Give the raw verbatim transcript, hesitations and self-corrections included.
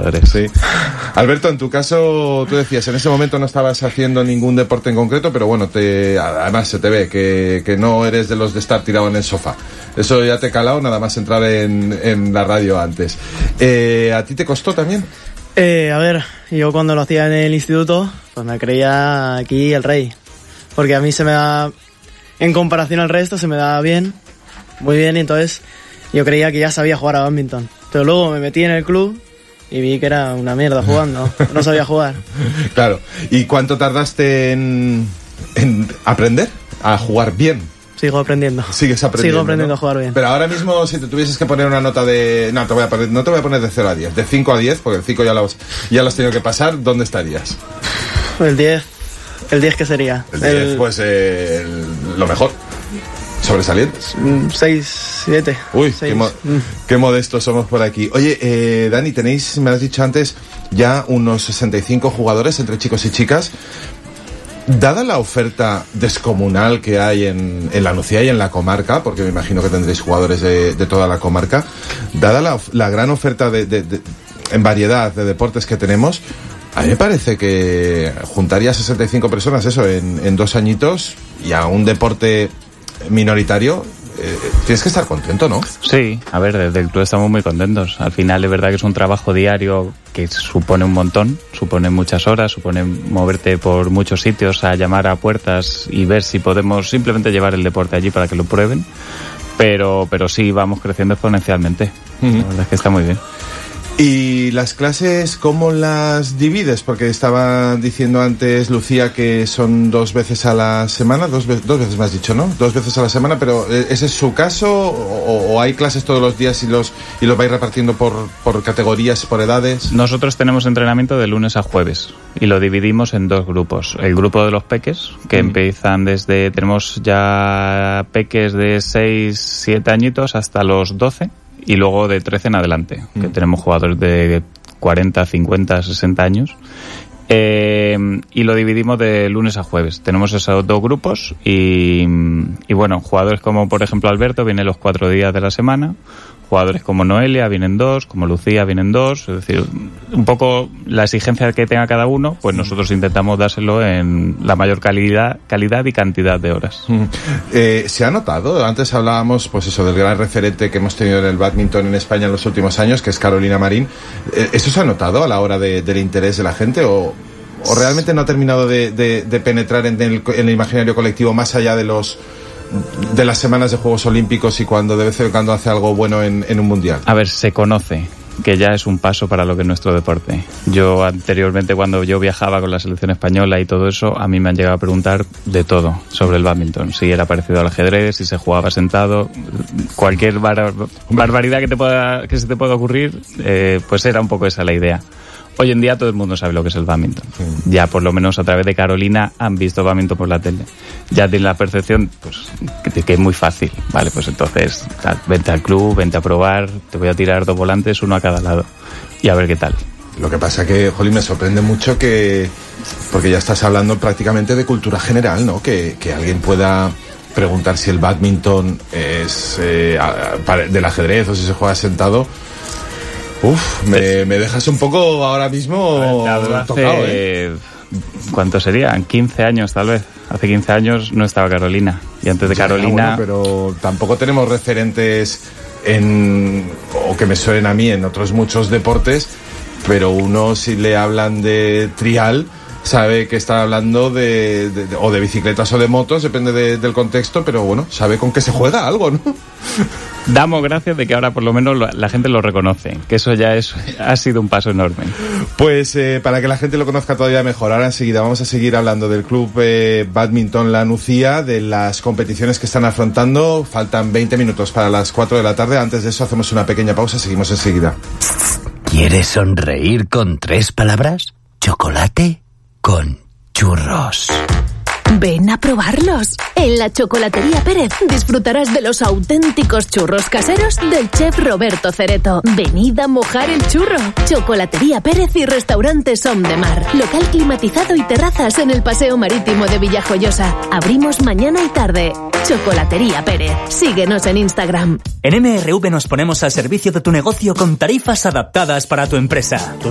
jugadores. Sí. Alberto, en tu caso, tú decías, en ese momento no estabas haciendo ningún deporte en concreto, pero bueno, te, además se te ve que, que no eres de los de estar tirado en el sofá. Eso ya te he calado, nada más entrar en, en la radio antes. Eh, ¿A ti te costó también? Eh, a ver, yo cuando lo hacía en el instituto, pues me creía aquí el rey. Porque a mí se me da, en comparación al resto, se me da bien, muy bien, y entonces yo creía que ya sabía jugar a bádminton. Pero luego me metí en el club y vi que era una mierda jugando, no sabía jugar. Claro, ¿y cuánto tardaste en, en aprender a jugar bien? Sigo aprendiendo. Sigues aprendiendo. Sigo aprendiendo, ¿no? a jugar bien. Pero ahora mismo, si te tuvieses que poner una nota de... No, te voy a poner, no te voy a poner de cero a diez, de cinco a diez, porque el cinco ya lo, ya lo has tenido que pasar, ¿dónde estarías? El diez. ¿El diez qué sería? El diez, el... pues eh, el, lo mejor. Sobresalientes. seis, siete. Uy, seis. Qué, mo- mm. qué modestos somos por aquí. Oye, eh, Dani, tenéis, me has dicho antes, ya unos sesenta y cinco jugadores entre chicos y chicas. Dada la oferta descomunal que hay en, en la Nucía y en la comarca, porque me imagino que tendréis jugadores de, de toda la comarca, dada la, la gran oferta de, de, de, en variedad de deportes que tenemos, a mí me parece que juntaría sesenta y cinco personas, eso, en, en dos añitos, y a un deporte minoritario, eh, tienes que estar contento, ¿no? Sí, a ver, desde el club estamos muy contentos. Al final es verdad que es un trabajo diario que supone un montón, supone muchas horas, supone moverte por muchos sitios, a llamar a puertas y ver si podemos simplemente llevar el deporte allí para que lo prueben, pero, pero sí, vamos creciendo exponencialmente. Uh-huh. La verdad es que está muy bien. ¿Y las clases cómo las divides? Porque estaba diciendo antes Lucía que son dos veces a la semana, dos, ve- dos veces me has dicho, ¿no? Dos veces a la semana, pero ¿ese es su caso o, o hay clases todos los días y los y los vais repartiendo por, por categorías, por edades? Nosotros tenemos entrenamiento de lunes a jueves y lo dividimos en dos grupos. El grupo de los peques, que mm. empiezan desde, tenemos ya peques de seis, siete añitos hasta los doce. Y luego de trece en adelante, mm. que tenemos jugadores de cuarenta, cincuenta, sesenta años. Eh, y lo dividimos de lunes a jueves. Tenemos esos dos grupos y, y bueno, jugadores como por ejemplo Alberto vienen los cuatro días de la semana. Jugadores como Noelia vienen dos, como Lucía vienen dos, es decir, un poco la exigencia que tenga cada uno, pues nosotros intentamos dárselo en la mayor calidad, calidad y cantidad de horas. Mm. Eh, ¿Se ha notado? Antes hablábamos, pues eso, del gran referente que hemos tenido en el bádminton en España en los últimos años, que es Carolina Marín. Eh, ¿Eso se ha notado a la hora de, del interés de la gente o, o realmente no ha terminado de, de, de penetrar en el, en el imaginario colectivo más allá de los de las semanas de Juegos Olímpicos y cuando de vez en cuando hace algo bueno en, en un mundial? A ver, se conoce que ya es un paso para lo que es nuestro deporte. Yo anteriormente, cuando yo viajaba con la selección española y todo eso, a mí me han llegado a preguntar de todo sobre el bádminton, si era parecido al ajedrez, si se jugaba sentado, cualquier bar- barbaridad que te pueda que se te pueda ocurrir, eh, pues era un poco esa la idea. Hoy en día todo el mundo sabe lo que es el bádminton. Sí. Ya por lo menos a través de Carolina han visto bádminton por la tele. Ya tienen la percepción, pues, que, que es muy fácil. Vale, pues entonces, vente al club, vente a probar, te voy a tirar dos volantes, uno a cada lado, y a ver qué tal. Lo que pasa que, jolín, me sorprende mucho que, porque ya estás hablando prácticamente de cultura general, ¿no? Que, que alguien pueda preguntar si el bádminton es eh, del ajedrez o si se juega sentado. Uf, me, me dejas un poco ahora mismo hace, tocado, ¿eh? ¿Cuánto serían? quince años tal vez. Hace quince años no estaba Carolina. Y antes de Carolina... Bueno, pero tampoco tenemos referentes en, o que me suenen a mí en otros muchos deportes, pero uno si le hablan de trial sabe que está hablando de, de, de o de bicicletas o de motos, depende de, del contexto, pero bueno, sabe con qué se juega algo, ¿no? Damos gracias de que ahora por lo menos la gente lo reconoce, que eso ya es ha sido un paso enorme. Pues eh, para que la gente lo conozca todavía mejor, ahora enseguida vamos a seguir hablando del club eh, Bádminton La Nucía, de las competiciones que están afrontando. Faltan veinte minutos para las cuatro de la tarde. Antes de eso hacemos una pequeña pausa, seguimos enseguida. ¿Quieres sonreír con tres palabras? Chocolate con churros. Ven a probarlos. En la Chocolatería Pérez disfrutarás de los auténticos churros caseros del chef Roberto Cereto. Venid a mojar el churro. Chocolatería Pérez y Restaurante Som de Mar. Local climatizado y terrazas en el Paseo Marítimo de Villajoyosa. Abrimos mañana y tarde. Chocolatería Pérez. Síguenos en Instagram. En M R V nos ponemos al servicio de tu negocio con tarifas adaptadas para tu empresa. Tus